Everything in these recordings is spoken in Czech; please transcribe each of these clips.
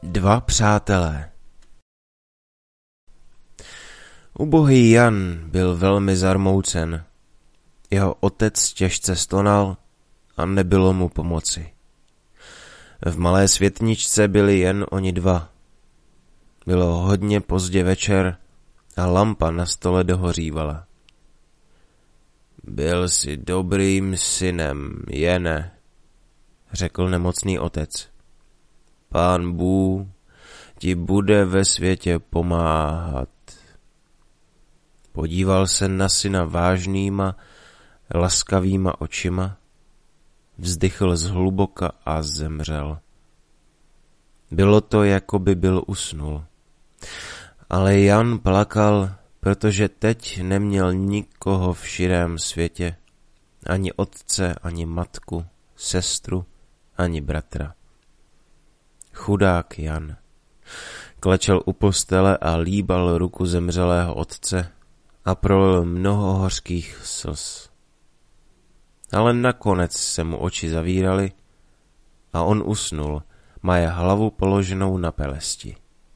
Dva přátelé. Ubohý Jan byl velmi zarmoucen. Jeho otec těžce stonal a nebylo mu pomoci. V malé světničce byli jen oni dva. Bylo hodně pozdě večer a lampa na stole dohořívala. Byl jsi dobrým synem, Jene, řekl nemocný otec. Pán Bůh ti bude ve světě pomáhat. Podíval se na syna vážnýma, laskavýma očima, vzdychl zhluboka a zemřel. Bylo to, jako by byl usnul. Ale Jan plakal, protože teď neměl nikoho v širém světě, ani otce, ani matku, sestru, ani bratra. Chudák Jan. Klečel u postele a líbal ruku zemřelého otce a prolil mnoho hořkých slz. Ale nakonec se mu oči zavíraly a on usnul, maje hlavu položenou na pelesti.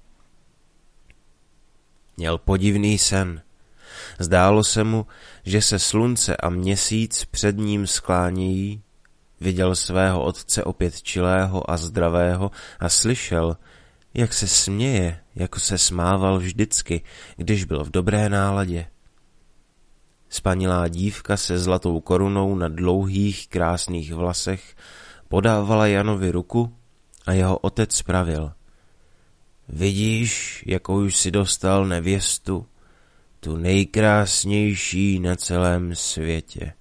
Měl podivný sen. Zdálo se mu, že se slunce a měsíc před ním sklánějí, viděl svého otce opět čilého a zdravého a slyšel, jak se směje, jako se smával vždycky, když byl v dobré náladě. Spanilá dívka se zlatou korunou na dlouhých krásných vlasech podávala Janovi ruku a jeho otec pravil. Vidíš, jakou jsi dostal nevěstu, tu nejkrásnější na celém světě.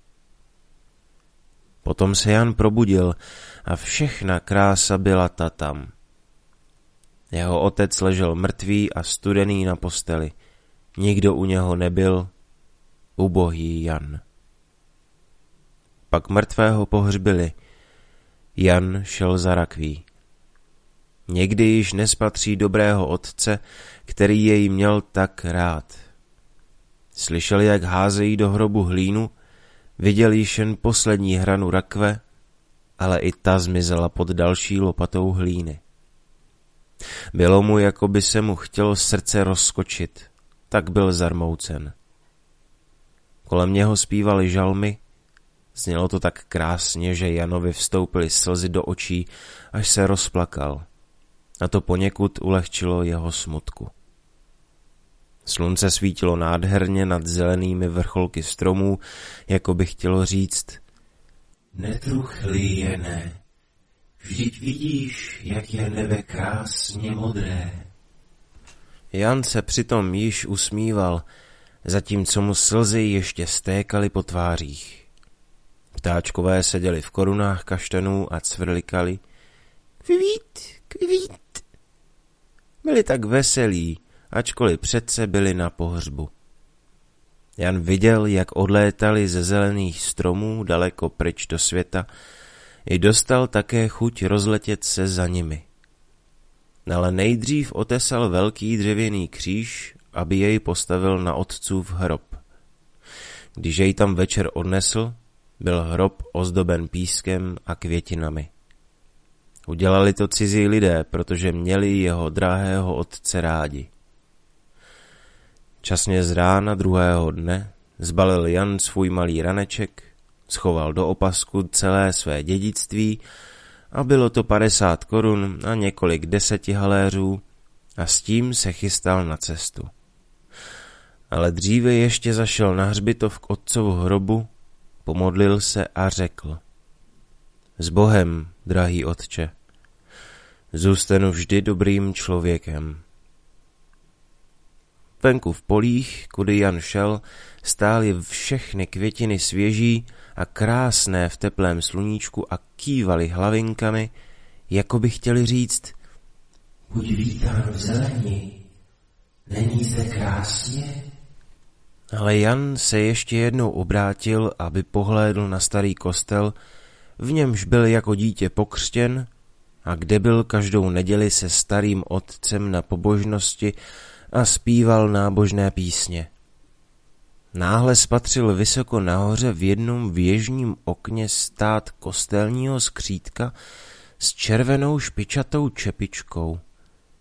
Potom se Jan probudil a všechna krása byla ta tam. Jeho otec ležel mrtvý a studený na posteli. Nikdo u něho nebyl, ubohý Jan. Pak mrtvého pohřbili. Jan šel za rakví. Někdy již nespatří dobrého otce, který jej měl tak rád. Slyšel, jak házejí do hrobu hlínu, viděl již jen poslední hranu rakve, ale i ta zmizela pod další lopatou hlíny. Bylo mu, jako by se mu chtělo srdce rozskočit, tak byl zarmoucen. Kolem něho zpívali žalmy, znělo to tak krásně, že Janovi vstoupily slzy do očí, až se rozplakal. A to poněkud ulehčilo jeho smutku. Slunce svítilo nádherně nad zelenými vrcholky stromů, jako by chtělo říct: Netruchlý Jene, vždyť vidíš, jak je nebe krásně modré. Jan se přitom již usmíval, zatímco mu slzy ještě stékaly po tvářích. Ptáčkové seděli v korunách kaštanů a cvrlikali. Kvivít, kvivít. Byli tak veselí, ačkoliv přece byli na pohřbu. Jan viděl, jak odlétali ze zelených stromů daleko pryč do světa, i dostal také chuť rozletět se za nimi. Ale nejdřív otesal velký dřevěný kříž, aby jej postavil na otcův hrob. Když jej tam večer odnesl, byl hrob ozdoben pískem a květinami. Udělali to cizí lidé, protože měli jeho drahého otce rádi. Časně z rána druhého dne zbalil Jan svůj malý raneček, schoval do opasku celé své dědictví a bylo to 50 korun a několik 10 haléřů a s tím se chystal na cestu. Ale dříve ještě zašel na hřbitov k otcovu hrobu, pomodlil se a řekl: S Bohem, drahý otče, zůstanu vždy dobrým člověkem. Venku v polích, kudy Jan šel, stály všechny květiny svěží a krásné v teplém sluníčku a kývaly hlavinkami, jako by chtěli říct: Buď vítán v zeleni, není zde krásně? Ale Jan se ještě jednou obrátil, aby pohlédl na starý kostel, v němž byl jako dítě pokřtěn a kde byl každou neděli se starým otcem na pobožnosti a zpíval nábožné písně. Náhle spatřil vysoko nahoře v jednom věžním okně stát kostelního skřítka s červenou špičatou čepičkou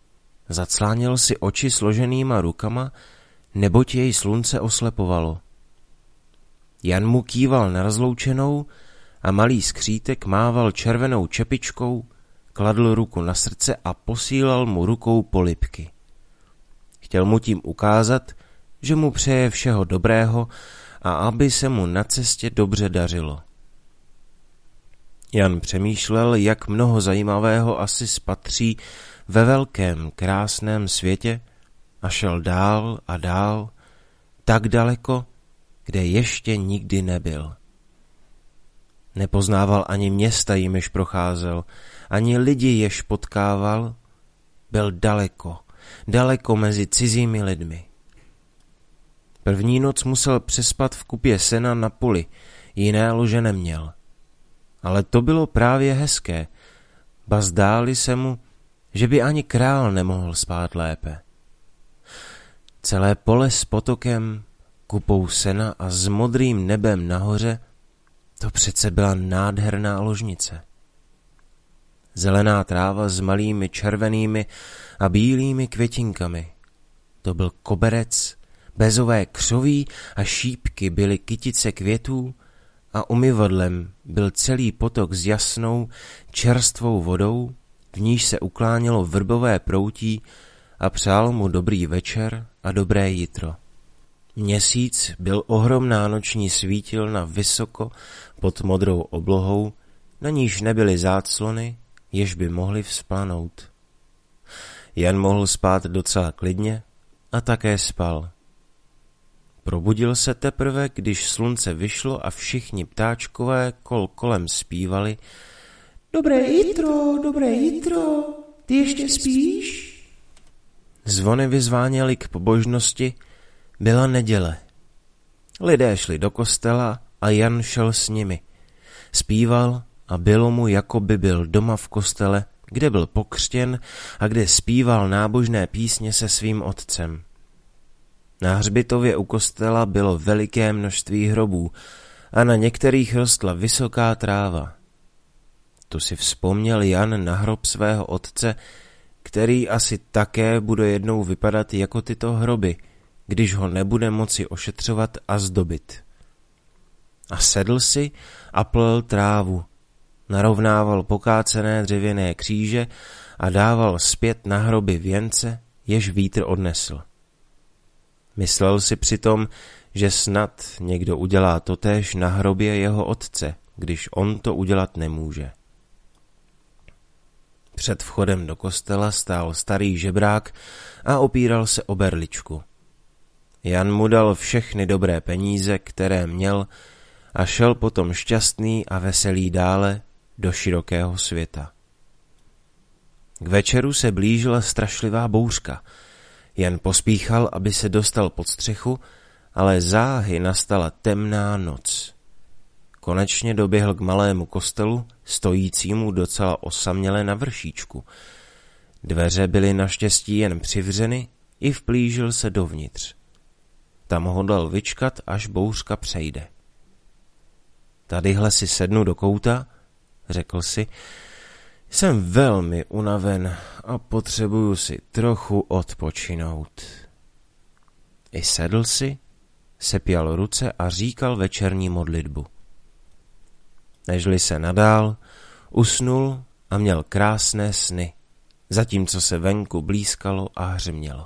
Zacláněl si oči složenýma rukama, neboť jej slunce oslepovalo. Jan mu kýval na rozloučenou a malý skřítek mával červenou čepičkou, kladl ruku na srdce a posílal mu rukou polibky. Chtěl mu tím ukázat, že mu přeje všeho dobrého a aby se mu na cestě dobře dařilo. Jan přemýšlel, jak mnoho zajímavého asi spatří ve velkém, krásném světě a šel dál a dál, tak daleko, kde ještě nikdy nebyl. Nepoznával ani města, jimiž procházel, ani lidi, jež potkával. Byl daleko, daleko mezi cizími lidmi. První noc musel přespat v kupě sena na poli, jiné lože neměl. Ale to bylo právě hezké, ba zdáli se mu, že by ani král nemohl spát lépe. Celé pole s potokem, kupou sena a s modrým nebem nahoře, to přece byla nádherná ložnice. Zelená tráva s malými červenými a bílými květinkami. To byl koberec, bezové křoví a šípky byly kytice květů a umyvadlem byl celý potok s jasnou, čerstvou vodou, v níž se uklánělo vrbové proutí a přál mu dobrý večer a dobré jitro. Měsíc byl ohromná noční svítilna vysoko pod modrou oblohou, na níž nebyly záclony, jež by mohly vzplanout. Jan mohl spát docela klidně a také spal. Probudil se teprve, když slunce vyšlo a všichni ptáčkové kolem zpívali: Dobré jitro, ty ještě spíš? Zvony vyzváněly k pobožnosti, byla neděle. Lidé šli do kostela a Jan šel s nimi. Zpíval a bylo mu, jako by byl doma v kostele, kde byl pokřtěn a kde zpíval nábožné písně se svým otcem. Na hřbitově u kostela bylo veliké množství hrobů a na některých rostla vysoká tráva. Tu si vzpomněl Jan na hrob svého otce, který asi také bude jednou vypadat jako tyto hroby, když ho nebude moci ošetřovat a zdobit. A sedl si a plel trávu, narovnával pokácené dřevěné kříže a dával zpět na hroby věnce, jež vítr odnesl. Myslel si přitom, že snad někdo udělá totéž na hrobě jeho otce, když on to udělat nemůže. Před vchodem do kostela stál starý žebrák a opíral se o berličku. Jan mu dal všechny dobré peníze, které měl, a šel potom šťastný a veselý dále do širokého světa. K večeru se blížila strašlivá bouřka. Jan pospíchal, aby se dostal pod střechu, ale záhy nastala temná noc. Konečně doběhl k malému kostelu, stojícímu docela osaměle na vršíčku. Dveře byly naštěstí jen přivřeny, i vplížil se dovnitř. Tam ho dal vyčkat, až bouřka přejde. Tadyhle si sednu do kouta, řekl si, jsem velmi unaven a potřebuju si trochu odpočinout. I sedl si, sepěl ruce a říkal večerní modlitbu. Nežli se nadál, usnul a měl krásné sny, zatímco se venku blízkalo a hřmělo.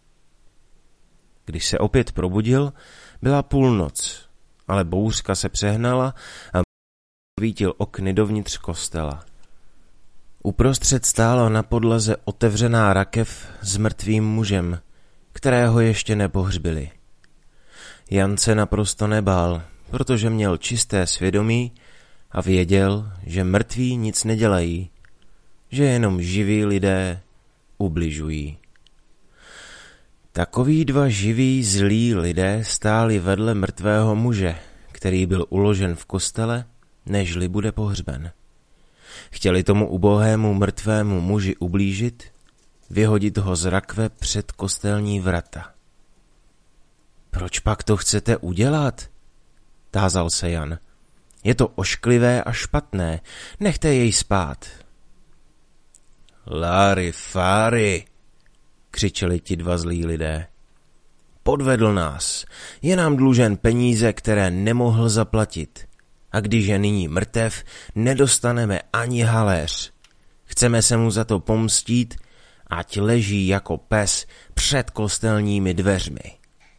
Když se opět probudil, byla půlnoc, ale bouřka se přehnala a svítil okny dovnitř kostela. Uprostřed stála na podlaze otevřená rakev s mrtvým mužem, kterého ještě nepohřbili. Jan se naprosto nebál, protože měl čisté svědomí a věděl, že mrtví nic nedělají, že jenom živí lidé ubližují. Takoví dva živí zlí lidé stáli vedle mrtvého muže, který byl uložen v kostele, nežli bude pohřben. Chtěli tomu ubohému mrtvému muži ublížit, vyhodit ho z rakve před kostelní vrata. Proč pak to chcete udělat? Tázal se Jan. Je to ošklivé a špatné, nechte jej spát. Lári fári, křičeli ti dva zlí lidé. Podvedl nás, je nám dlužen peníze, které nemohl zaplatit. A když je nyní mrtev, nedostaneme ani haléř. Chceme se mu za to pomstít, ať leží jako pes před kostelními dveřmi.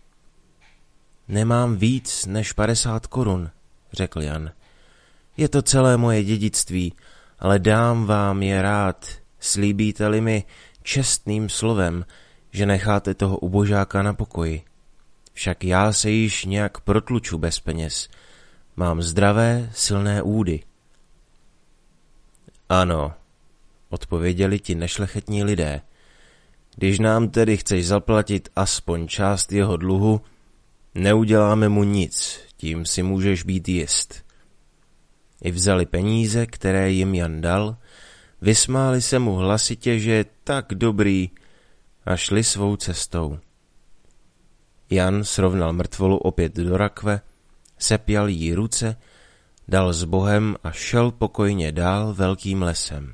Nemám víc než 50 korun, řekl Jan. Je to celé moje dědictví, ale dám vám je rád, slíbíte-li mi čestným slovem, že necháte toho ubožáka na pokoji. Však já se již nějak protluču bez peněz. Mám zdravé, silné údy. Ano, odpověděli ti nešlechetní lidé. Když nám tedy chceš zaplatit aspoň část jeho dluhu, neuděláme mu nic, tím si můžeš být jist. I vzali peníze, které jim Jan dal, vysmáli se mu hlasitě, že je tak dobrý, a šli svou cestou. Jan srovnal mrtvolu opět do rakve, sepjal jí ruce, dal s Bohem a šel pokojně dál velkým lesem.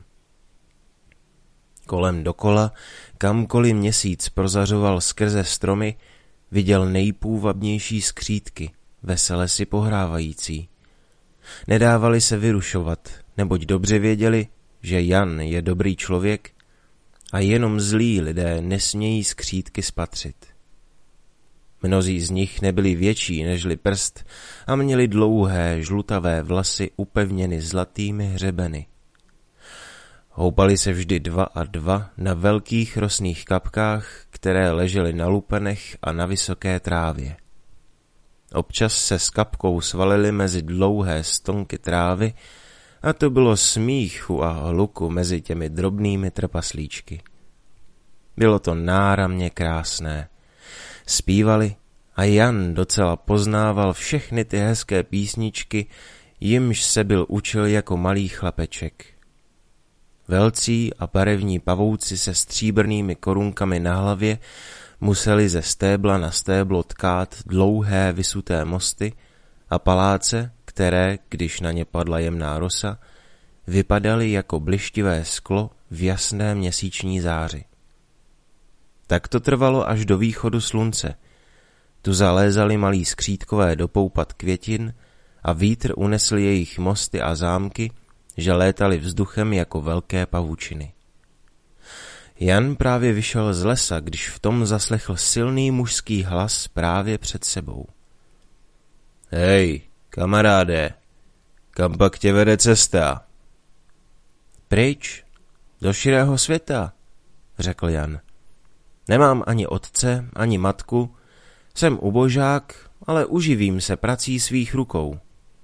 Kolem dokola, kamkoliv měsíc prozařoval skrze stromy, viděl nejpůvabnější skřítky, vesele si pohrávající. Nedávali se vyrušovat, neboť dobře věděli, že Jan je dobrý člověk a jenom zlí lidé nesmějí skřítky spatřit. Mnozí z nich nebyli větší nežli prst a měli dlouhé žlutavé vlasy upevněny zlatými hřebeny. Houpali se vždy 2 a 2 na velkých rosných kapkách, které ležely na lupenech a na vysoké trávě. Občas se s kapkou svalili mezi dlouhé stonky trávy a to bylo smíchu a hluku mezi těmi drobnými trpaslíčky. Bylo to náramně krásné. Zpívali a Jan docela poznával všechny ty hezké písničky, jimž se byl učil jako malý chlapeček. Velcí a barevní pavouci se stříbrnými korunkami na hlavě museli ze stébla na stéblo tkát dlouhé visuté mosty a paláce, které, když na ně padla jemná rosa, vypadaly jako blištivé sklo v jasné měsíční záři. Tak to trvalo až do východu slunce. Tu zalézali malí skřítkové do poupat květin a vítr unesl jejich mosty a zámky, že létali vzduchem jako velké pavučiny. Jan právě vyšel z lesa, když v tom zaslechl silný mužský hlas právě před sebou. Hej, kamaráde, kam pak tě vede cesta? Pryč, do širého světa, řekl Jan. Nemám ani otce, ani matku, jsem ubožák, ale uživím se prací svých rukou.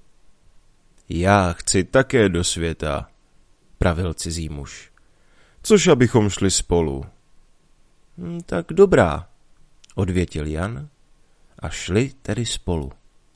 Já chci také do světa, pravil cizí muž. Což abychom šli spolu. Tak dobrá, odvětil Jan a šli tedy spolu.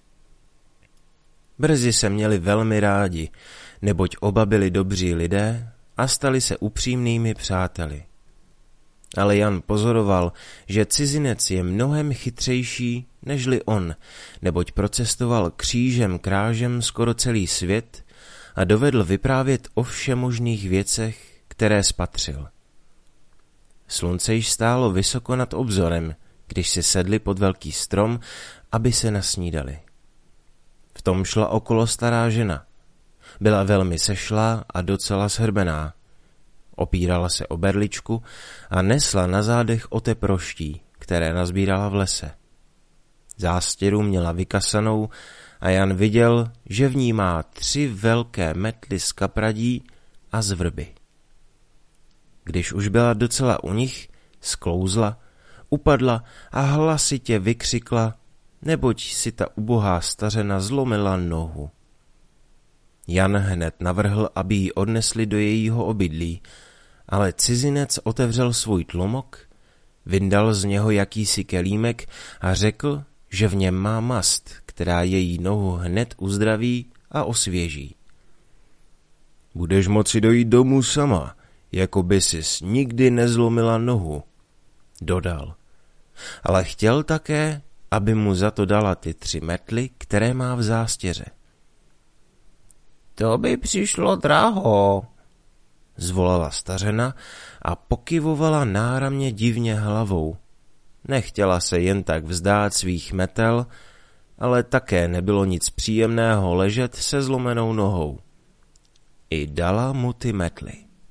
Brzy se měli velmi rádi, neboť oba byli dobří lidé a stali se upřímnými přáteli. Ale Jan pozoroval, že cizinec je mnohem chytřejší nežli on, neboť procestoval křížem krážem skoro celý svět a dovedl vyprávět o všemožných věcech, které spatřil. Slunce již stálo vysoko nad obzorem, když si sedli pod velký strom, aby se nasnídali. V tom šla okolo stará žena. Byla velmi sešlá a docela shrbená. Opírala se o berličku a nesla na zádech otep roští, které nazbírala v lese. Zástěru měla vykasanou a Jan viděl, že v ní má 3 velké metly z kapradí a z vrby. Když už byla docela u nich, sklouzla, upadla a hlasitě vykřikla, neboť si ta ubohá stařena zlomila nohu. Jan hned navrhl, aby ji odnesli do jejího obydlí, ale cizinec otevřel svůj tlumok, vyndal z něho jakýsi kelímek a řekl, že v něm má mast, která její nohu hned uzdraví a osvěží. Budeš moci dojít domů sama, jako by sis nikdy nezlomila nohu, dodal. Ale chtěl také, aby mu za to dala ty 3 metly, které má v zástěře. To by přišlo draho, zvolala stařena a pokyvovala náramně divně hlavou. Nechtěla se jen tak vzdát svých metel, ale také nebylo nic příjemného ležet se zlomenou nohou. I dala mu ty metly.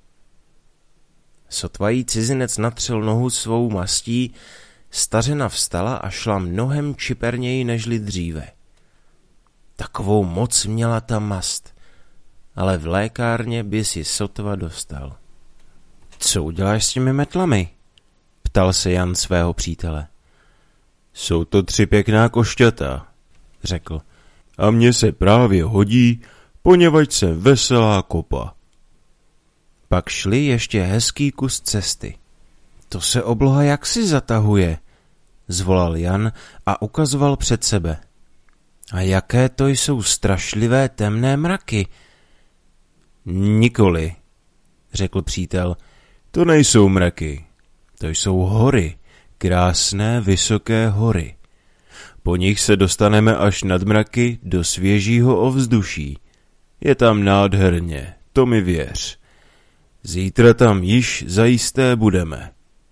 Sotva jí cizinec natřel nohu svou mastí, stařena vstala a šla mnohem čiperněji nežli dříve. Takovou moc měla ta mast, ale v lékárně by si sotva dostal. Co uděláš s těmi metlami? Ptal se Jan svého přítele. Jsou to 3 pěkná košťata, řekl. A mně se právě hodí, poněvadž jsem veselá kopa. Pak šli ještě hezký kus cesty. To se obloha jaksi zatahuje, zvolal Jan a ukazoval před sebe. A jaké to jsou strašlivé temné mraky. Nikoli, řekl přítel, to nejsou mraky, to jsou hory, krásné vysoké hory. Po nich se dostaneme až nad mraky do svěžího ovzduší. Je tam nádherně, to mi věř. Zítra tam již zajisté budeme.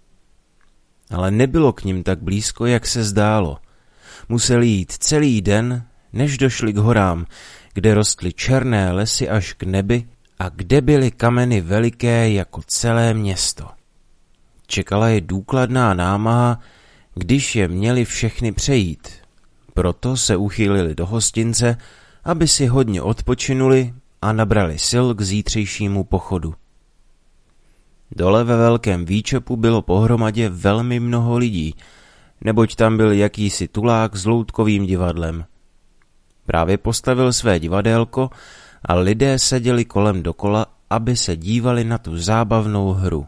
Ale nebylo k nim tak blízko, jak se zdálo. Museli jít celý den, než došli k horám, kde rostly černé lesy až k nebi a kde byly kameny veliké jako celé město. Čekala je důkladná námaha, když je měli všechny přejít. Proto se uchýlili do hostince, aby si hodně odpočinuli a nabrali sil k zítřejšímu pochodu. Dole ve velkém výčepu bylo pohromadě velmi mnoho lidí, neboť tam byl jakýsi tulák s loutkovým divadlem. Právě postavil své divadélko a lidé seděli kolem dokola, aby se dívali na tu zábavnou hru.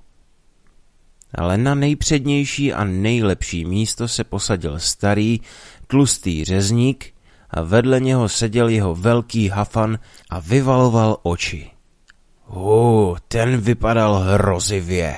Ale na nejpřednější a nejlepší místo se posadil starý, tlustý řezník a vedle něho seděl jeho velký hafan a vyvaloval oči. Ten vypadal hrozivě.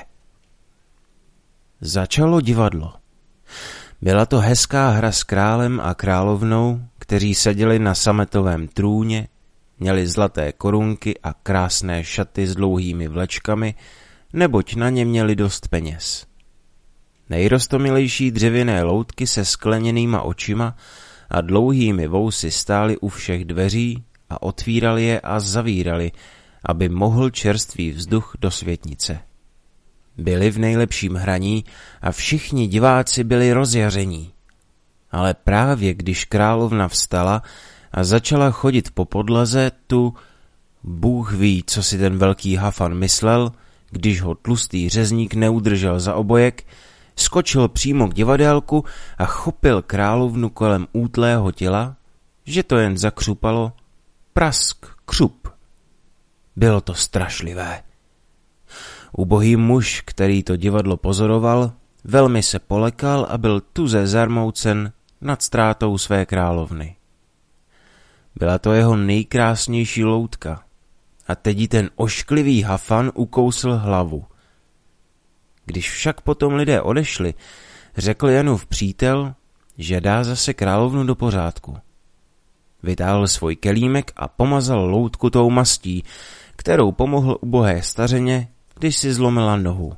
Začalo divadlo. Byla to hezká hra s králem a královnou, kteří seděli na sametovém trůně, měli zlaté korunky a krásné šaty s dlouhými vlečkami, neboť na ně měli dost peněz. Nejrostomilejší dřevěné loutky se skleněnýma očima a dlouhými vousy stály u všech dveří a otvírali je a zavírali, aby mohl čerstvý vzduch do světnice. Byli v nejlepším hraní a všichni diváci byli rozjaření. Ale právě když královna vstala a začala chodit po podlaze, Bůh ví, co si ten velký hafan myslel, když ho tlustý řezník neudržel za obojek, skočil přímo k divadélku a chopil královnu kolem útlého těla, že to jen zakřupalo, prask, křup. Bylo to strašlivé. Ubohý muž, který to divadlo pozoroval, velmi se polekal a byl tuze zarmoucen nad ztrátou své královny. Byla to jeho nejkrásnější loutka a teď jí ten ošklivý hafan ukousl hlavu. Když však potom lidé odešli, řekl Janův přítel, že dá zase královnu do pořádku. Vytáhl svůj kelímek a pomazal loutku tou mastí, kterou pomohl ubohé stařeně, když si zlomila nohu.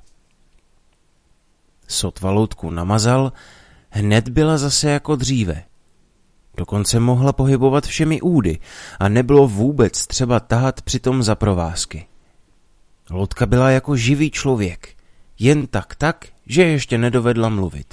Sotva loutku namazal, hned byla zase jako dříve. Dokonce mohla pohybovat všemi údy a nebylo vůbec třeba tahat přitom za provázky. Loutka byla jako živý člověk, jen tak, že ještě nedovedla mluvit.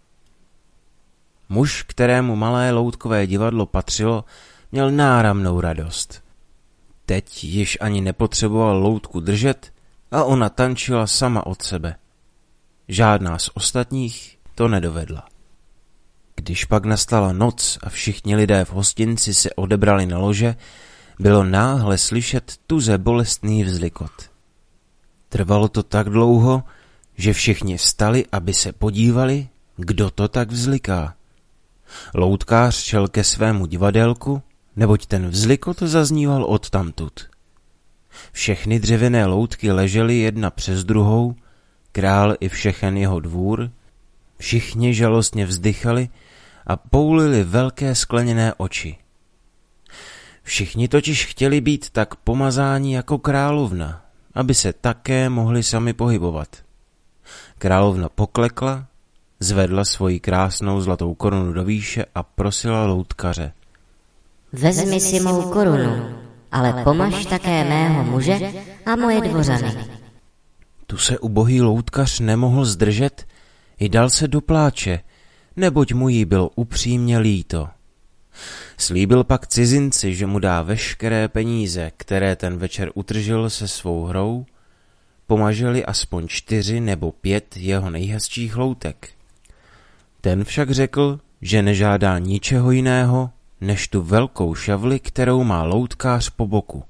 Muž, kterému malé loutkové divadlo patřilo, měl náramnou radost. Teď již ani nepotřeboval loutku držet a ona tančila sama od sebe. Žádná z ostatních to nedovedla. Když pak nastala noc a všichni lidé v hostinci se odebrali na lože, bylo náhle slyšet tuze bolestný vzlikot. Trvalo to tak dlouho, že všichni vstali, aby se podívali, kdo to tak vzliká. Loutkář šel ke svému divadélku, neboť ten vzlikot zazníval odtamtud. Všechny dřevěné loutky ležely jedna přes druhou, král i všechen jeho dvůr, všichni žalostně vzdychali a poulili velké skleněné oči. Všichni totiž chtěli být tak pomazáni jako královna, aby se také mohli sami pohybovat. Královna poklekla, zvedla svoji krásnou zlatou korunu do výše a prosila loutkaře. Vezmi si mou korunu, ale pomaž také mého muže a moje dvořany. Tu se ubohý loutkař nemohl zdržet, i dal se do pláče, neboť mu jí bylo upřímně líto. Slíbil pak cizinci, že mu dá veškeré peníze, které ten večer utržil se svou hrou, pomaželi aspoň 4 nebo 5 jeho nejhezčích loutek. Ten však řekl, že nežádá ničeho jiného, než tu velkou šavli, kterou má loutkář po boku.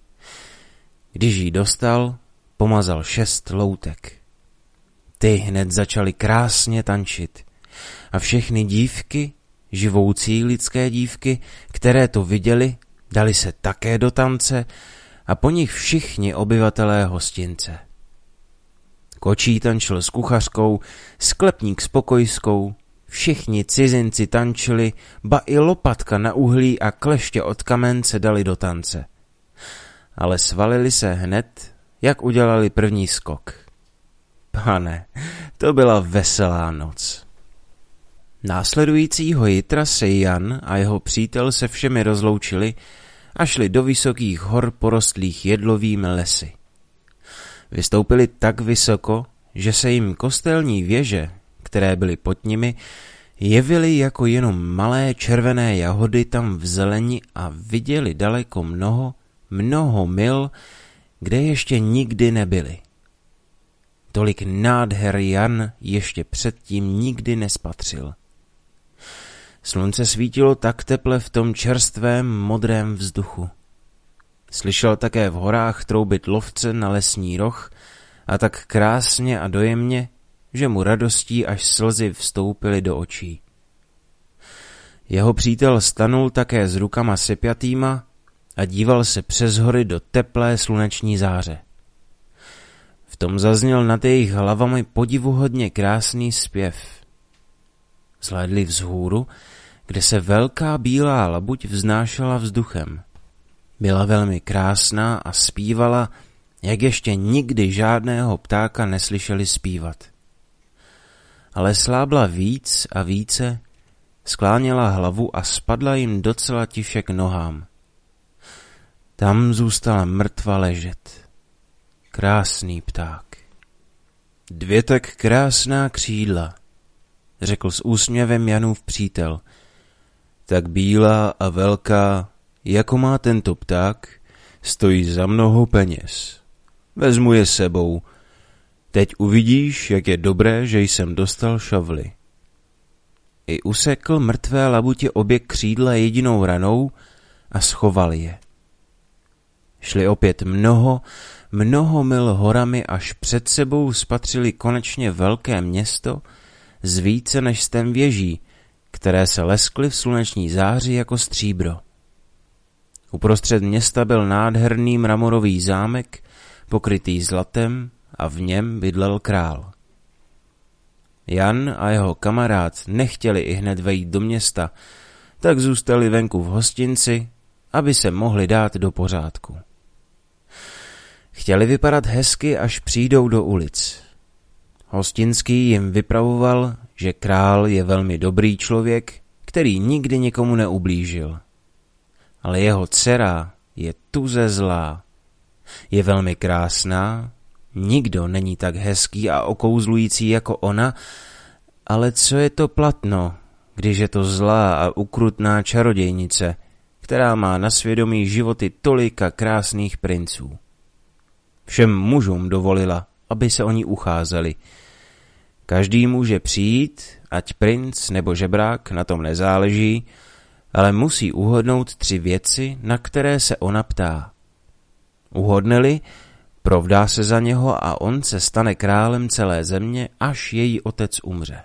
Když ji dostal, pomazal 6 loutek. Ty hned začaly krásně tančit a všechny dívky, živoucí lidské dívky, které to viděli, dali se také do tance a po nich všichni obyvatelé hostince. Kočí tančil s kuchařkou, sklepník s pokojskou, všichni cizinci tančili, ba i lopatka na uhlí a kleště od kamen se dali do tance. Ale svalili se hned, jak udělali první skok. Pane, to byla veselá noc. Následujícího jitra se Jan a jeho přítel se všemi rozloučili a šli do vysokých hor porostlých jedlovými lesy. Vystoupili tak vysoko, že se jim kostelní věže, které byly pod nimi, jevily jako jenom malé červené jahody tam v zeleni a viděli daleko mnoho mil, kde ještě nikdy nebyli. Tolik nádher Jan ještě předtím nikdy nespatřil. Slunce svítilo tak teple v tom čerstvém modrém vzduchu. Slyšel také v horách troubit lovce na lesní roh a tak krásně a dojemně, že mu radostí až slzy vstoupily do očí. Jeho přítel stanul také s rukama sepjatýma a díval se přes hory do teplé sluneční záře. V tom zazněl nad jejich hlavami podivuhodně krásný zpěv. Zhlédli vzhůru, kde se velká bílá labuť vznášela vzduchem. Byla velmi krásná a zpívala, jak ještě nikdy žádného ptáka neslyšeli zpívat. Ale slábla víc a více, skláněla hlavu a spadla jim docela tiše k nohám. Tam zůstala mrtva ležet. Krásný pták. 2 tak krásná křídla, řekl s úsměvem Janův přítel. Tak bílá a velká, jako má tento pták, stojí za mnoho peněz. Vezmu je sebou. Teď uvidíš, jak je dobré, že jsem dostal šavli. I usekl mrtvé labutě obě křídla jedinou ranou a schoval je. Šli opět mnoho mil horami, až před sebou spatřili konečně velké město z více než 100 věží, které se leskly v sluneční záři jako stříbro. Uprostřed města byl nádherný mramorový zámek, pokrytý zlatem, a v něm bydlel král. Jan a jeho kamarád nechtěli ihned vejít do města, tak zůstali venku v hostinci, aby se mohli dát do pořádku. Chtěli vypadat hezky, až přijdou do ulic. Hostinský jim vypravoval, že král je velmi dobrý člověk, který nikdy nikomu neublížil. Ale jeho dcera je tuze zlá. Je velmi krásná, nikdo není tak hezký a okouzlující jako ona, ale co je to platno, když je to zlá a ukrutná čarodějnice, která má na svědomí životy tolika krásných princů. Všem mužům dovolila, aby se o ní ucházeli. Každý může přijít, ať princ nebo žebrák, na tom nezáleží, ale musí uhodnout 3 věci, na které se ona ptá. Uhodne-li, provdá se za něho a on se stane králem celé země, až její otec umře.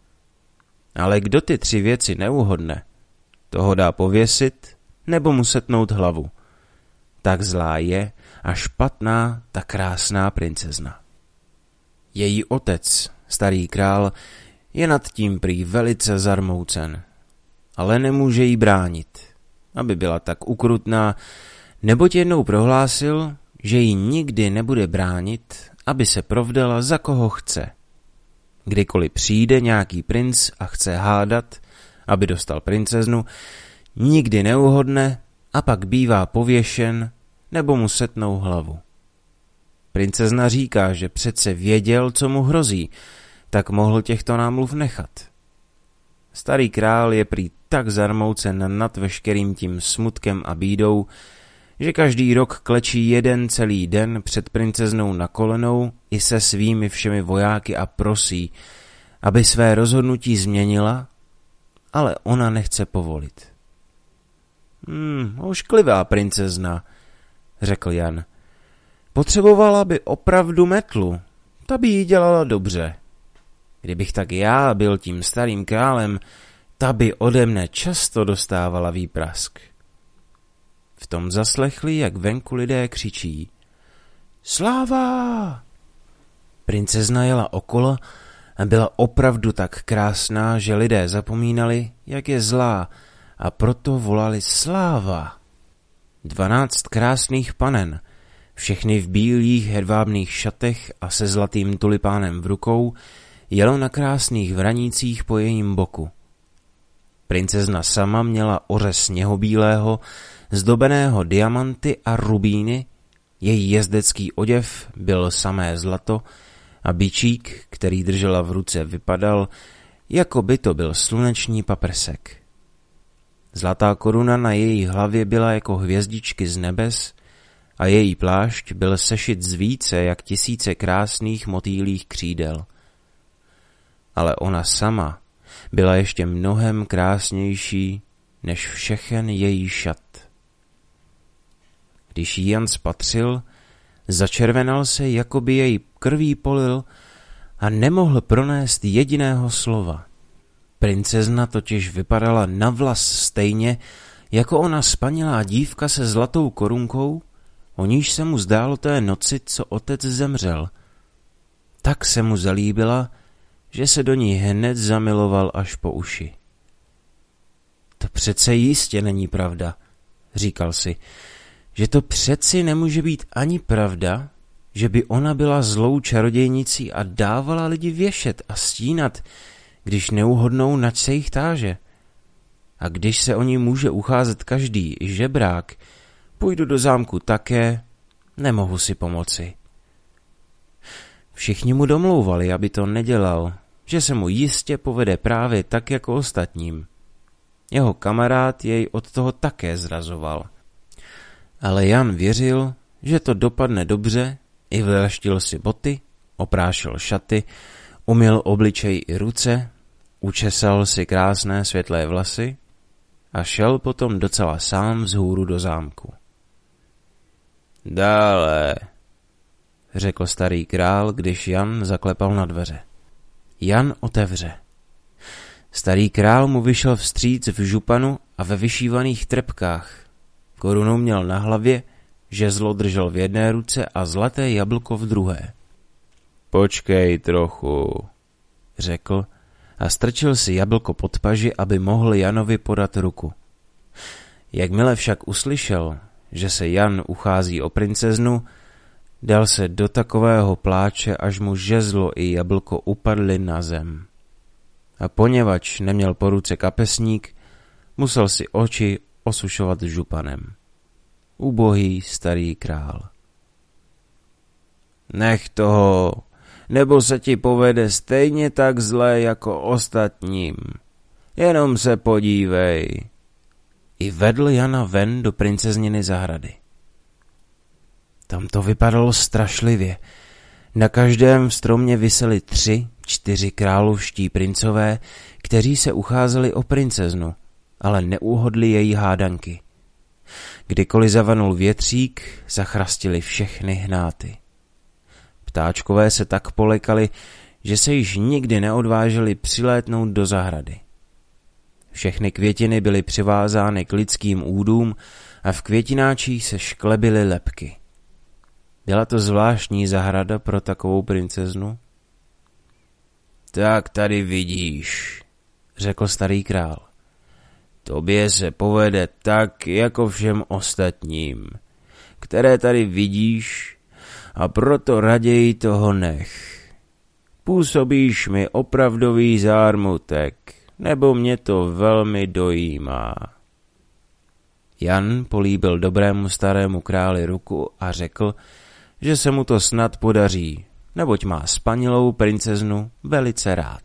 Ale kdo ty 3 věci neuhodne, toho dá pověsit nebo mu setnout hlavu. Tak zlá je a špatná ta krásná princezna. Její otec, starý král, je nad tím prý velice zarmoucen, ale nemůže jí bránit, aby byla tak ukrutná, neboť jednou prohlásil, že jí nikdy nebude bránit, aby se provdala za koho chce. Kdykoliv přijde nějaký princ a chce hádat, aby dostal princeznu, nikdy neuhodne a pak bývá pověšen nebo mu setnou hlavu. Princezna říká, že přece věděl, co mu hrozí, tak mohl těchto námluv nechat. Starý král je prý tak zarmoucen nad veškerým tím smutkem a bídou, že každý rok klečí jeden celý den před princeznou na kolenou i se svými všemi vojáky a prosí, aby své rozhodnutí změnila, ale ona nechce povolit. Ošklivá princezna, řekl Jan. Potřebovala by opravdu metlu, ta by jí dělala dobře. Kdybych tak já byl tím starým králem, ta by ode mne často dostávala výprask. V tom zaslechli, jak venku lidé křičí. Sláva! Princezna jela okolo a byla opravdu tak krásná, že lidé zapomínali, jak je zlá, a proto volali sláva. 12 krásných panen, všechny v bílých hedvábných šatech a se zlatým tulipánem v rukou, jelo na krásných vranících po jejím boku. Princezna sama měla ořez sněhobílého, zdobeného diamanty a rubíny, její jezdecký oděv byl samé zlato a bičík, který držela v ruce, vypadal, jako by to byl sluneční paprsek. Zlatá koruna na její hlavě byla jako hvězdičky z nebes a její plášť byl sešit z více jak 1000 krásných motýlích křídel. Ale ona sama byla ještě mnohem krásnější než všechen její šat. Když jí Jan spatřil, začervenal se, jako by jej krví polil a nemohl pronést jediného slova. Princezna totiž vypadala na vlas stejně, jako ona spanilá dívka se zlatou korunkou, o níž se mu zdálo té noci, co otec zemřel. Tak se mu zalíbila, že se do ní hned zamiloval až po uši. To přece jistě není pravda, říkal si, že to přeci nemůže být ani pravda, že by ona byla zlou čarodějnicí a dávala lidi věšet a stínat, když neuhodnou, nač se jich táže. A když se o ní může ucházet každý, i žebrák, půjdu do zámku také, nemohu si pomoci. Všichni mu domlouvali, aby to nedělal, že se mu jistě povede právě tak jako ostatním. Jeho kamarád jej od toho také zrazoval. Ale Jan věřil, že to dopadne dobře, i vleštil si boty, oprášil šaty, umyl obličej i ruce, učesal si krásné světlé vlasy a šel potom docela sám vzhůru do zámku. Dále, řekl starý král, když Jan zaklepal na dveře. Jan otevře. Starý král mu vyšel vstříc v županu a ve vyšívaných trepkách. Korunu měl na hlavě, žezlo držel v jedné ruce a zlaté jablko v druhé. Počkej trochu, řekl a strčil si jablko pod paži, aby mohl Janovi podat ruku. Jakmile však uslyšel, že se Jan uchází o princeznu, dal se do takového pláče, až mu žezlo i jablko upadly na zem. A poněvadž neměl po ruce kapesník, musel si oči osušovat županem. Ubohý starý král. Nech toho, nebo se ti povede stejně tak zlé jako ostatním. Jenom se podívej. I vedl Jana ven do princezněny zahrady. Tam to vypadalo strašlivě. Na každém stromě viseli 3, 4 královští princové, kteří se ucházeli o princeznu, ale neuhodli její hádanky. Kdykoliv zavanul větřík, zachrastili všechny hnáty. Ptáčkové se tak polekali, že se již nikdy neodvážili přilétnout do zahrady. Všechny květiny byly přivázány k lidským údům a v květináčích se šklebily lebky. Byla to zvláštní zahrada pro takovou princeznu? Tak tady vidíš, řekl starý král. Tobě se povede tak, jako všem ostatním. které tady vidíš, a proto raději toho nech. Působíš mi opravdový zármutek, nebo mě to velmi dojímá. Jan políbil dobrému starému králi ruku a řekl, že se mu to snad podaří, neboť má spanilou princeznu velice rád.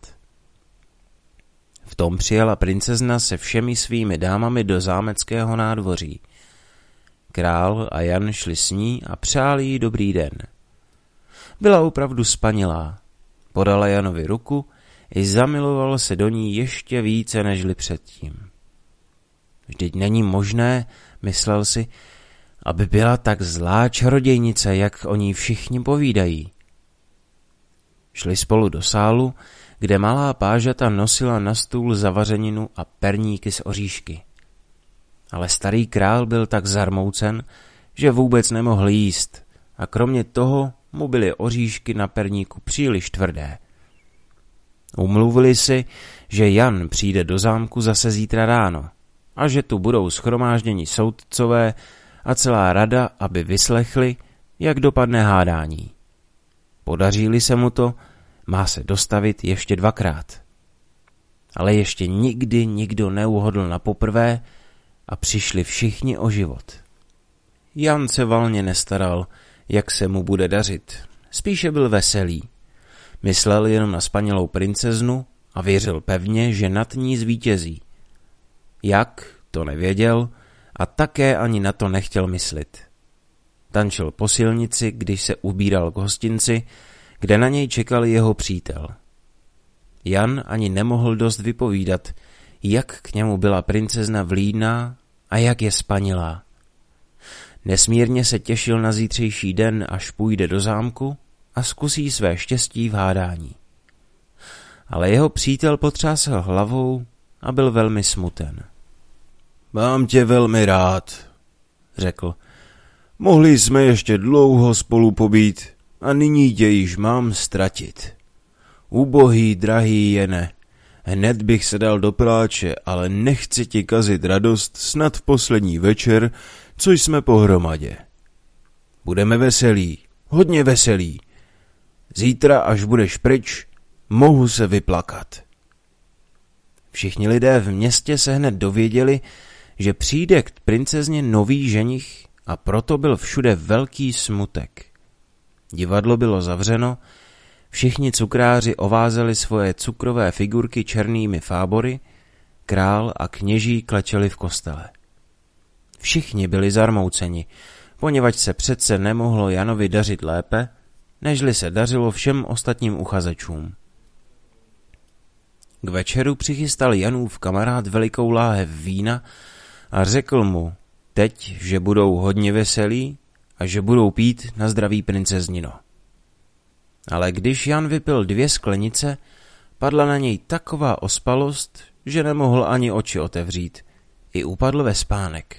V tom přijela princezna se všemi svými dámami do zámeckého nádvoří. Král a Jan šli s ní a přáli jí dobrý den. Byla opravdu spanilá. Podala Janovi ruku i zamiloval se do ní ještě více nežli předtím. Vždyť není možné, myslel si, aby byla tak zlá čarodějnice, jak o ní všichni povídají. Šli spolu do sálu, kde malá pážata nosila na stůl zavařeninu a perníky z oříšky. Ale starý král byl tak zarmoucen, že vůbec nemohl jíst a kromě toho mu byly oříšky na perníku příliš tvrdé. Umluvili si, že Jan přijde do zámku zase zítra ráno a že tu budou shromážděni soudcové a celá rada, aby vyslechli, jak dopadne hádání. Podaří-li se mu to, má se dostavit ještě 2krát. Ale ještě nikdy nikdo neuhodl na poprvé a přišli všichni o život. Jan se valně nestaral, jak se mu bude dařit. Spíše byl veselý. Myslel jenom na spanilou princeznu a věřil pevně, že nad ní zvítězí. Jak, to nevěděl a také ani na to nechtěl myslit. Tančil po silnici, když se ubíral k hostinci, kde na něj čekal jeho přítel. Jan ani nemohl dost vypovídat, jak k němu byla princezna vlídná a jak je spanilá. Nesmírně se těšil na zítřejší den, až půjde do zámku a zkusí své štěstí v hádání. Ale jeho přítel potřásl hlavou a byl velmi smuten. Mám tě velmi rád, řekl. Mohli jsme ještě dlouho spolu pobít a nyní tě již mám ztratit. Ubohý, drahý Jene, hned bych se dal do pláče, ale nechci ti kazit radost snad v poslední večer, co jsme pohromadě. Budeme veselí, hodně veselí. Zítra, až budeš pryč, mohu se vyplakat. Všichni lidé v městě se hned dověděli, že přijde k princezně nový ženich a proto byl všude velký smutek. Divadlo bylo zavřeno, všichni cukráři ovázeli svoje cukrové figurky černými fábory, král a kněží klečeli v kostele. Všichni byli zarmouceni, poněvadž se přece nemohlo Janovi dařit lépe, nežli se dařilo všem ostatním uchazečům. K večeru přichystal Janův kamarád velikou láhev vína a řekl mu teď, že budou hodně veselí a že budou pít na zdraví princeznino. Ale když Jan vypil 2 sklenice, padla na něj taková ospalost, že nemohl ani oči otevřít, i upadl ve spánek.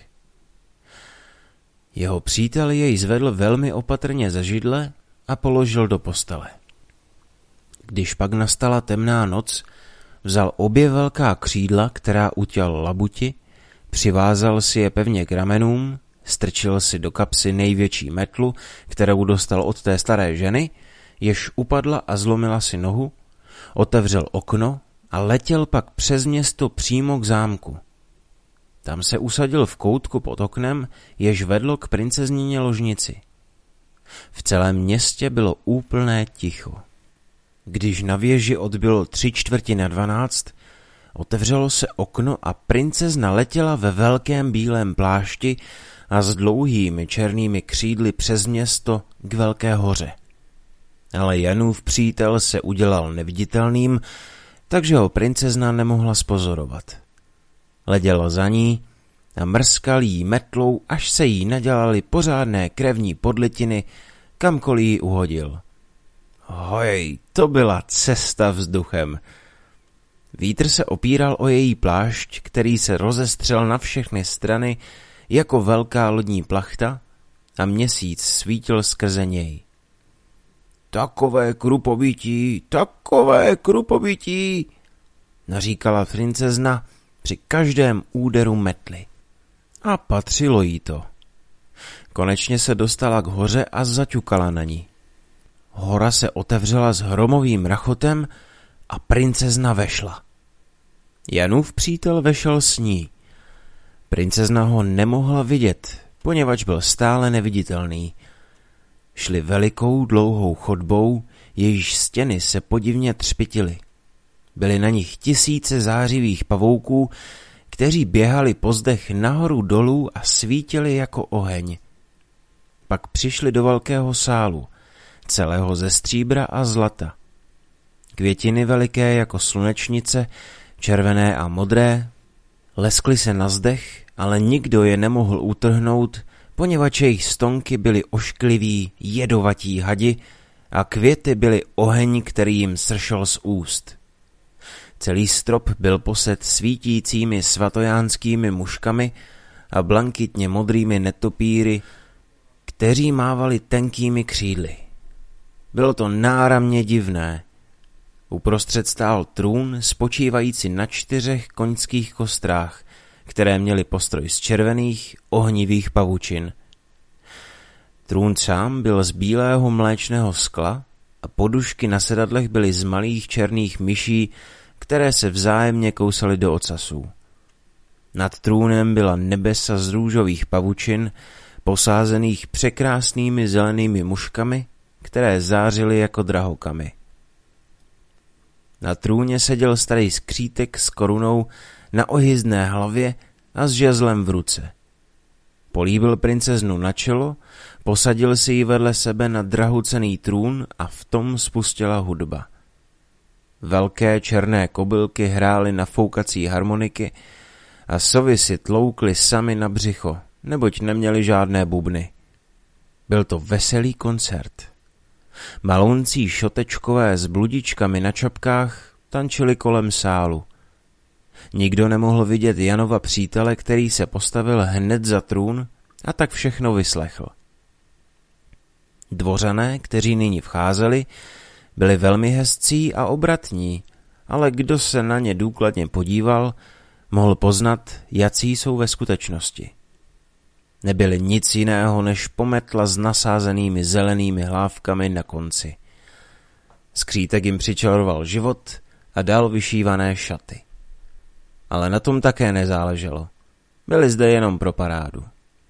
Jeho přítel jej zvedl velmi opatrně ze židle a položil do postele. Když pak nastala temná noc, vzal obě velká křídla, která utěl labuti, přivázal si je pevně k ramenům, strčil si do kapsy největší metlu, kterou dostal od té staré ženy, jež upadla a zlomila si nohu, otevřel okno a letěl pak přes město přímo k zámku. Tam se usadil v koutku pod oknem, jež vedlo k princeznině ložnici. V celém městě bylo úplné ticho. Když na věži odbylo 11:45, otevřelo se okno a princezna letěla ve velkém bílém plášti a s dlouhými černými křídly přes město k velké hoře. Ale Janův přítel se udělal neviditelným, takže ho princezna nemohla zpozorovat. Letěl za ní a mrskal jí metlou, až se jí nadělaly pořádné krevní podlitiny, kamkoliv ji uhodil. Hoj, to byla cesta vzduchem. Vítr se opíral o její plášť, který se rozestřel na všechny strany jako velká lodní plachta a měsíc svítil skrze něj. Takové krupobytí, naříkala princezna při každém úderu metly. A patřilo jí to. Konečně se dostala k hoře a zaťukala na ní. Hora se otevřela s hromovým rachotem a princezna vešla. Janův přítel vešel s ní. Princezna ho nemohla vidět, poněvadž byl stále neviditelný. Šli velikou dlouhou chodbou, jejíž stěny se podivně třpytily. Byly na nich tisíce zářivých pavouků, kteří běhali po zdech nahoru dolů a svítili jako oheň. Pak přišli do velkého sálu, celého ze stříbra a zlata. Květiny veliké jako slunečnice, červené a modré, leskly se na zdech, ale nikdo je nemohl utrhnout, poněvadž jejich stonky byly oškliví, jedovatí hadi a květy byly oheň, který jim sršel z úst. Celý strop byl poset svítícími svatojánskými muškami a blankitně modrými netopíry, kteří mávali tenkými křídly. Bylo to náramně divné. Uprostřed stál trůn spočívající na 4 koňských kostrách, které měly postroj z červených, ohnivých pavučin. Trůn sám byl z bílého mléčného skla a podušky na sedadlech byly z malých černých myší, které se vzájemně kousaly do ocasů. Nad trůnem byla nebesa z růžových pavučin, posázených překrásnými zelenými muškami, které zářily jako drahokamy. Na trůně seděl starý skřítek s korunou na ohyzdné hlavě a s žezlem v ruce. Políbil princeznu na čelo, posadil si ji vedle sebe na drahocenný trůn a v tom spustila hudba. Velké černé kobylky hrály na foukací harmoniky a sovy si tloukly sami na břicho, neboť neměli žádné bubny. Byl to veselý koncert. Malouncí šotečkové s bludičkami na čapkách tančili kolem sálu. Nikdo nemohl vidět Janova přítele, který se postavil hned za trůn a tak všechno vyslechl. Dvořané, kteří nyní vcházeli, byli velmi hezcí a obratní, ale kdo se na ně důkladně podíval, mohl poznat, jací jsou ve skutečnosti. Nebyli nic jiného než pometla s nasázenými zelenými hlávkami na konci. Skřítek jim přičaroval život a dal vyšívané šaty. Ale na tom také nezáleželo. Byli zde jenom pro parádu.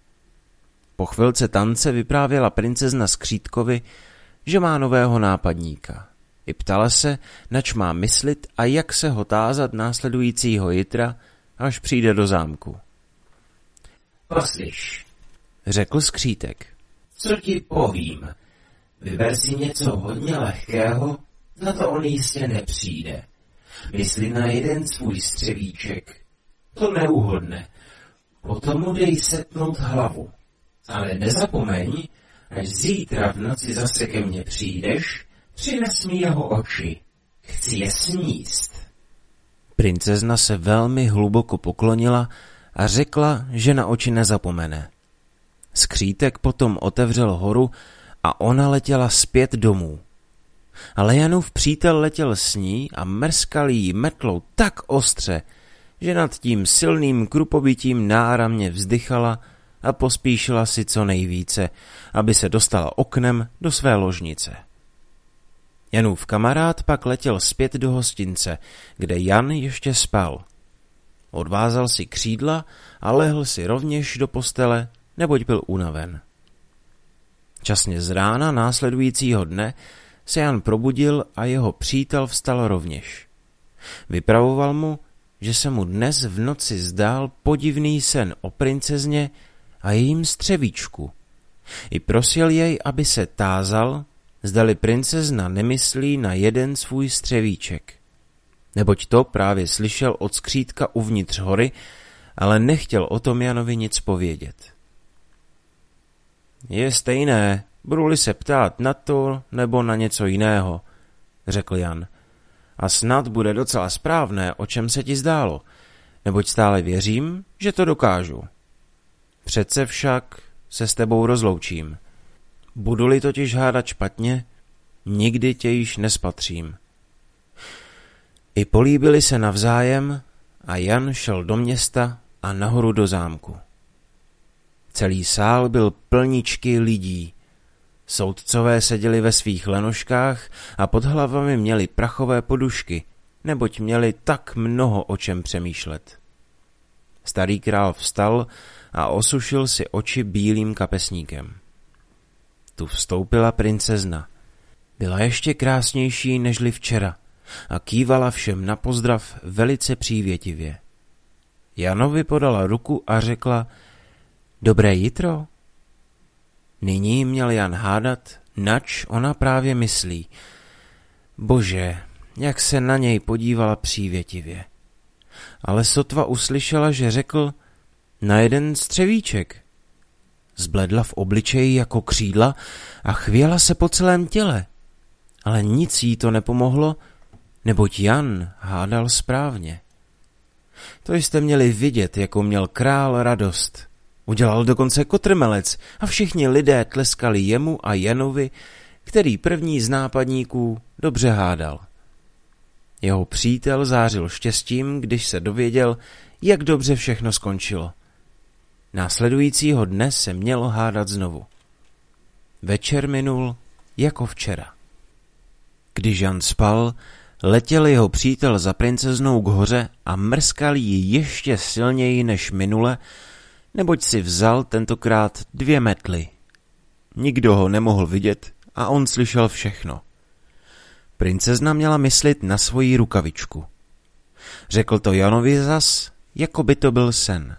Po chvilce tance vyprávěla princezna Skřítkovi, že má nového nápadníka. I ptala se, nač má myslit a jak se ho tázat následujícího jitra, až přijde do zámku. Poslyš, řekl Skřítek. co ti povím. Vyber si něco hodně lehkého, na to on jistě nepřijde. Mysli na jeden svůj střevíček. To neuhodne. Potom mu dej setnout hlavu. Ale nezapomeň, až zítra v noci zase ke mně přijdeš, přines mi jeho oči. Chci je sníst. Princezna se velmi hluboko poklonila a řekla, že na oči nezapomene. Skřítek potom otevřel horu a ona letěla zpět domů. Ale Janův přítel letěl s ní a mrskal jí metlou tak ostře, že nad tím silným krupobytím náramně vzdychala a pospíšila si co nejvíce, aby se dostala oknem do své ložnice. Janův kamarád pak letěl zpět do hostince, kde Jan ještě spal. Odvázal si křídla a lehl si rovněž do postele, neboť byl unaven. Časně z rána následujícího dne se Jan probudil a jeho přítel vstal rovněž. Vypravoval mu, že se mu dnes v noci zdál podivný sen o princezně a jejím střevíčku. I prosil jej, aby se tázal, zdali princezna nemyslí na jeden svůj střevíček. Neboť to právě slyšel od Skřítka uvnitř hory, ale nechtěl o tom Janovi nic povědět. Je stejné, budu-li se ptát na to nebo na něco jiného, řekl Jan. A snad bude docela správné, o čem se ti zdálo, neboť stále věřím, že to dokážu. Přece však se s tebou rozloučím. Budu-li totiž hádat špatně, nikdy tě již nespatřím. I políbili se navzájem a Jan šel do města a nahoru do zámku. Celý sál byl plničky lidí. Soudcové seděli ve svých lenoškách a pod hlavami měli prachové podušky, neboť měli tak mnoho o čem přemýšlet. Starý král vstal a osušil si oči bílým kapesníkem. Tu vstoupila princezna. Byla ještě krásnější nežli včera a kývala všem na pozdrav velice přívětivě. Janovi podala ruku a řekla: Dobré jitro. Nyní měl Jan hádat, nač ona právě myslí. Bože, jak se na něj podívala přívětivě. Ale sotva uslyšela, že řekl: Na jeden střevíček. Zbledla v obličeji jako křídla a chvěla se po celém těle. Ale nic jí to nepomohlo, neboť Jan hádal správně. To jste měli vidět, jakou měl král radost. Udělal dokonce kotrmelec a všichni lidé tleskali jemu a Janovi, který první z nápadníků dobře hádal. Jeho přítel zářil štěstím, když se dověděl, jak dobře všechno skončilo. Následujícího dne se mělo hádat znovu. Večer minul jako včera. Když Jan spal, letěl jeho přítel za princeznou k hoře a mrskal ji ještě silněji než minule, neboť si vzal tentokrát 2 metly. Nikdo ho nemohl vidět a on slyšel všechno. Princezna měla myslit na svoji rukavičku. Řekl to Janovi zas, jako by to byl sen.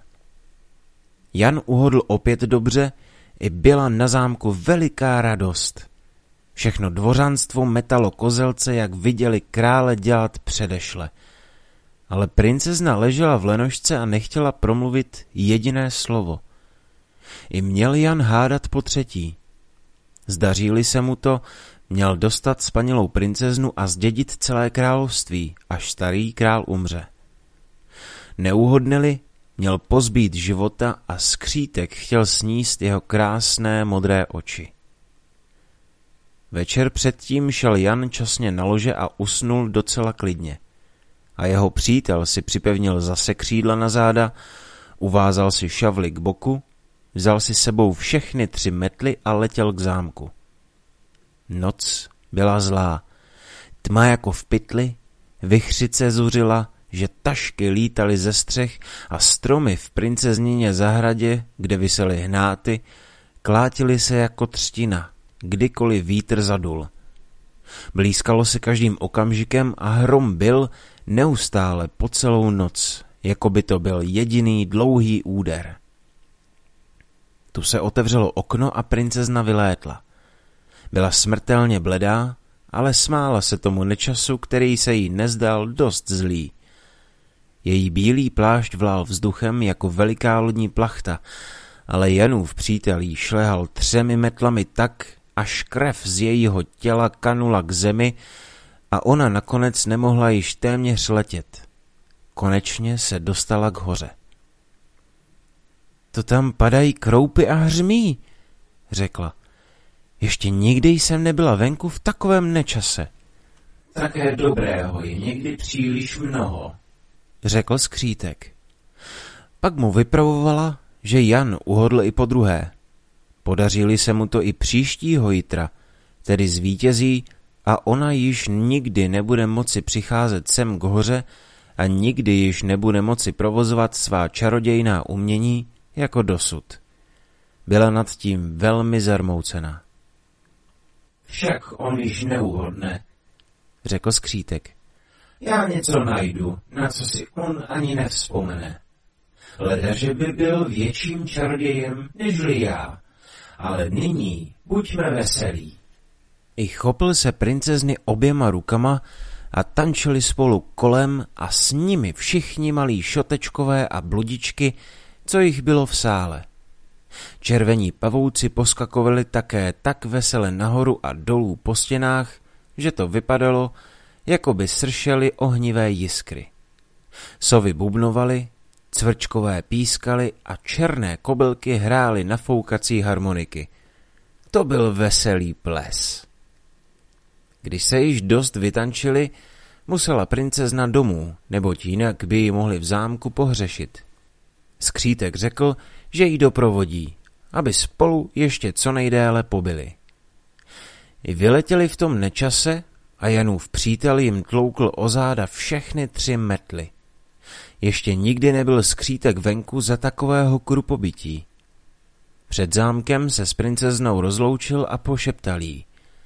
Jan uhodl opět dobře, i byla na zámku veliká radost. Všechno dvořanstvo metalo kozelce, jak viděli krále dělat předešle. Ale princezna ležela v lenošce a nechtěla promluvit jediné slovo. I měl Jan hádat po třetí. Zdaří-li se mu to, měl dostat spanilou princeznu a zdědit celé království, až starý král umře. Neúhodne-li, měl pozbít života a skřítek chtěl sníst jeho krásné modré oči. Večer předtím šel Jan časně na lože a usnul docela klidně. A jeho přítel si připevnil zase křídla na záda, uvázal si šavli k boku, vzal si sebou všechny 3 metly a letěl k zámku. Noc byla zlá, tma jako v pytli, vichřice zuřila, že tašky lítaly ze střech a stromy v princeznině zahradě, kde visely hnáty, klátily se jako třtina, kdykoliv vítr zadul. Blízkalo se každým okamžikem a hrom byl neustále po celou noc, jako by to byl jediný dlouhý úder. Tu se otevřelo okno a princezna vylétla. Byla smrtelně bledá, ale smála se tomu nečasu, který se jí nezdál dost zlý. Její bílý plášť vlál vzduchem jako veliká lodní plachta, ale Janův přítel jí šlehal 3 metlami tak, až krev z jejího těla kanula k zemi a ona nakonec nemohla již téměř letět. Konečně se dostala k hoře. To tam padají kroupy a hřmí, řekla. Ještě nikdy jsem nebyla venku v takovém nečase. Také dobrého je někdy příliš mnoho, řekl skřítek. Pak mu vypravovala, že Jan uhodl i podruhé. Podaří-li se mu to i příštího jitra, tedy zvítězí a ona již nikdy nebude moci přicházet sem k hoře a nikdy již nebude moci provozovat svá čarodějná umění jako dosud. Byla nad tím velmi zarmoucená. Však on již neuhodne, řekl skřítek. Já něco najdu, na co si on ani nevzpomene. Leda, že by byl větším čarodějem nežli já, ale nyní buďme veselí. I chopil se princezny oběma rukama a tančili spolu kolem a s nimi všichni malí šotečkové a bludičky, co jich bylo v sále. Červení pavouci poskakovali také tak vesele nahoru a dolů po stěnách, že to vypadalo, jako by sršely ohnivé jiskry. Sovy bubnovaly, cvrčkové pískaly a černé kobylky hrály na foukací harmoniky. To byl veselý ples. Když se již dost vytančili, musela princezna domů, neboť jinak by ji mohli v zámku pohřešit. Skřítek řekl, že ji doprovodí aby spolu ještě co nejdéle pobyli. I vyletěli v tom nečase a Janův přítel jim tloukl o záda všechny 3 metly. Ještě nikdy nebyl skřítek venku za takového krupobytí. Před zámkem se s princeznou rozloučil a pošeptal jí: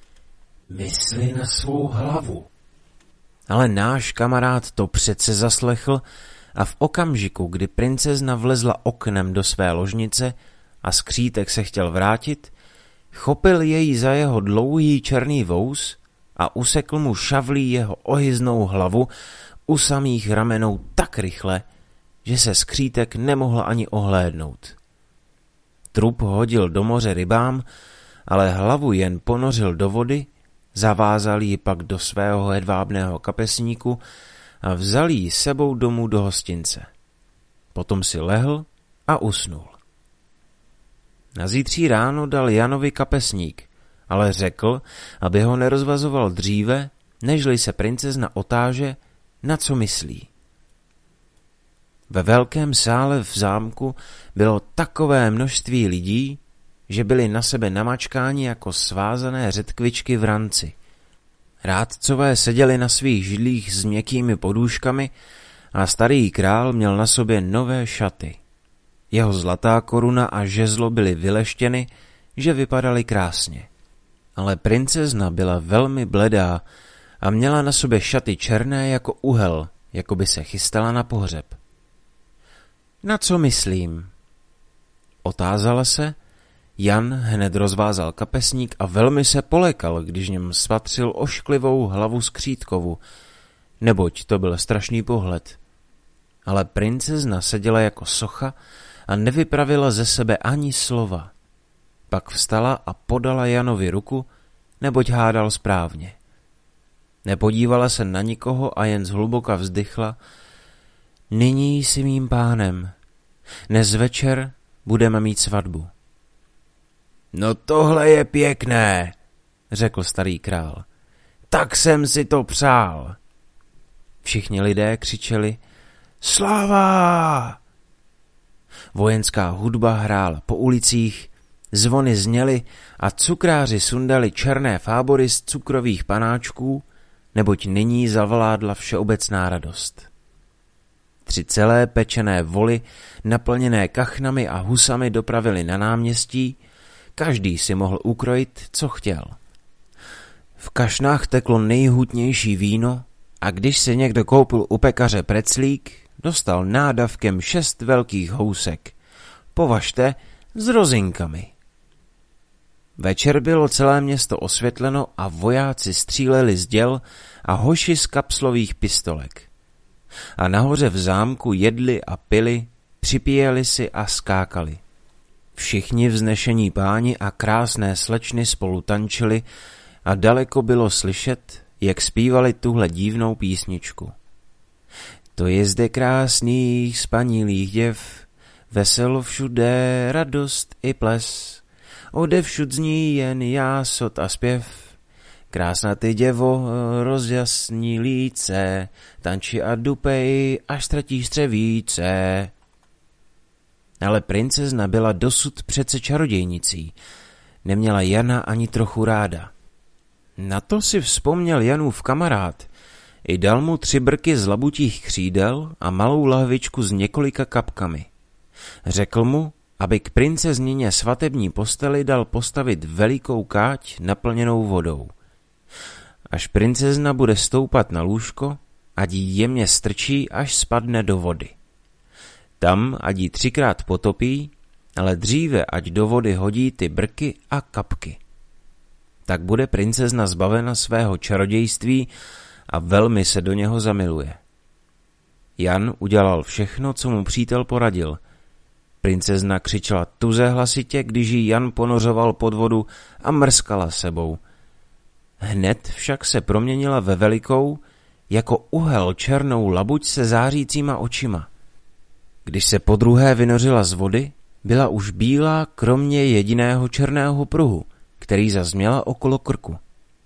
Mysli na svou hlavu. Ale náš kamarád to přece zaslechl a v okamžiku, kdy princezna vlezla oknem do své ložnice a skřítek se chtěl vrátit, chopil jej za jeho dlouhý černý vous a usekl mu šavlí jeho ohyznou hlavu u samých ramenou tak rychle, že se skřítek nemohl ani ohlédnout. Trup hodil do moře rybám, ale hlavu jen ponořil do vody, zavázal ji pak do svého hedvábného kapesníku a vzal ji sebou domů do hostince. Potom si lehl a usnul. Nazítří ráno dal Janovi kapesník, ale řekl, aby ho nerozvazoval dříve, nežli se princezna otáže, na co myslí. Ve velkém sále v zámku bylo takové množství lidí, že byli na sebe namačkáni jako svázané řetkvičky v ranci. Rádcové seděli na svých židlích s měkkými podůžkami a starý král měl na sobě nové šaty. Jeho zlatá koruna a žezlo byly vyleštěny, že vypadaly krásně. Ale princezna byla velmi bledá a měla na sobě šaty černé jako uhel, jako by se chystala na pohřeb. Na co myslím? Otázala se. Jan hned rozvázal kapesník a velmi se polekal, když něm spatřil ošklivou hlavu skřítkovu, neboť to byl strašný pohled. Ale princezna seděla jako socha a nevypravila ze sebe ani slova. Pak vstala a podala Janovi ruku, neboť hádal správně. Nepodívala se na nikoho a jen zhluboka vzdychla: Nyní jsi mým pánem. Dnes večer budeme mít svatbu. No tohle je pěkné, řekl starý král. Tak jsem si to přál. Všichni lidé křičeli: Sláva! Vojenská hudba hrála po ulicích, zvony zněly a cukráři sundali černé fábory z cukrových panáčků, neboť nyní zavládla všeobecná radost. 3 celé pečené voly, naplněné kachnami a husami, dopravili na náměstí, každý si mohl ukrojit, co chtěl. V kašnách teklo nejhutnější víno a když si někdo koupil u pekaře preclík, dostal nádavkem 6 velkých housek. Považte, s rozinkami. Večer bylo celé město osvětleno a vojáci stříleli z děl a hoši z kapslových pistolek. A nahoře v zámku jedli a pili, připíjeli si a skákali. Všichni vznešení páni a krásné slečny spolu tančili a daleko bylo slyšet, jak zpívali tuhle divnou písničku. To je zde krásných spanilých děv, veselo všude, radost i ples, odevšud zní jen jásot a zpěv. Krásná ty děvo, rozjasní líce, tanči a dupej, až ztratíš střevíce. Ale princezna byla dosud přece čarodějnicí, neměla Jana ani trochu ráda. Na to si vzpomněl Janův kamarád, i dal mu 3 brky z labutích křídel a malou lahvičku s několika kapkami. Řekl mu, aby k princeznině svatební posteli dal postavit velikou káť naplněnou vodou. Až princezna bude stoupat na lůžko, ať ji jemně strčí, až spadne do vody. Tam ať ji 3krát potopí, ale dříve ať do vody hodí ty brky a kapky. Tak bude princezna zbavena svého čarodějství a velmi se do něho zamiluje. Jan udělal všechno, co mu přítel poradil. Princezna křičela tuze hlasitě, když ji Jan ponořoval pod vodu a mrskala sebou. Hned však se proměnila ve velikou, jako uhel černou labuť se zářícíma očima. Když se podruhé vynořila z vody, byla už bílá kromě jediného černého pruhu, který zas měla okolo krku.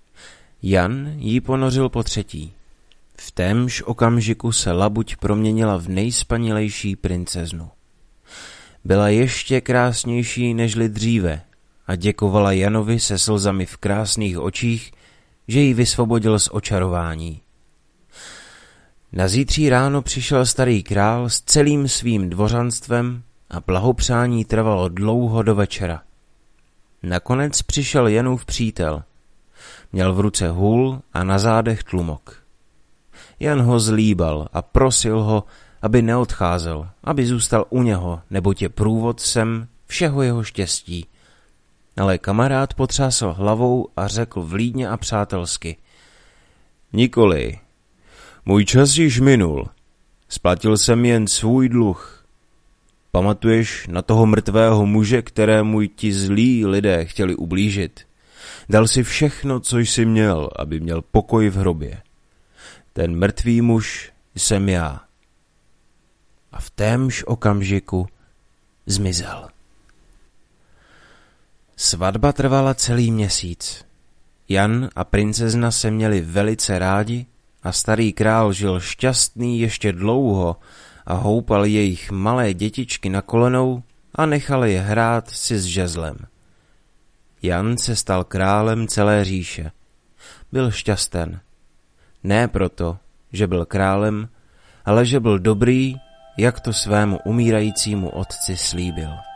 Jan ji ponořil po 3. V témž okamžiku se labuť proměnila v nejspanilejší princeznu. byla ještě krásnější nežli dříve a děkovala Janovi se slzami v krásných očích, že ji vysvobodil z očarování. Na zítří ráno přišel starý král s celým svým dvořanstvem a blahopřání trvalo dlouho do večera. Nakonec přišel Janův přítel. Měl v ruce hůl a na zádech tlumok. Jan ho zlíbal a prosil ho, aby neodcházel, aby zůstal u něho, neboť je průvodcem všeho jeho štěstí. Ale kamarád potřásl hlavou a řekl vlídně a přátelsky: Nikoli, můj čas již minul, splatil jsem jen svůj dluh. Pamatuješ na toho mrtvého muže, kterému ti zlí lidé chtěli ublížit? Dal si všechno, co jsi měl, aby měl pokoj v hrobě. Ten mrtvý muž jsem já. A v témž okamžiku zmizel. Svatba trvala celý měsíc. Jan a princezna se měli velice rádi a starý král žil šťastný ještě dlouho a houpal jejich malé dětičky na kolenou a nechal je hrát si s žezlem. Jan se stal králem celé říše. Byl šťasten. Ne proto, že byl králem, ale že byl dobrý, jak to svému umírajícímu otci slíbil.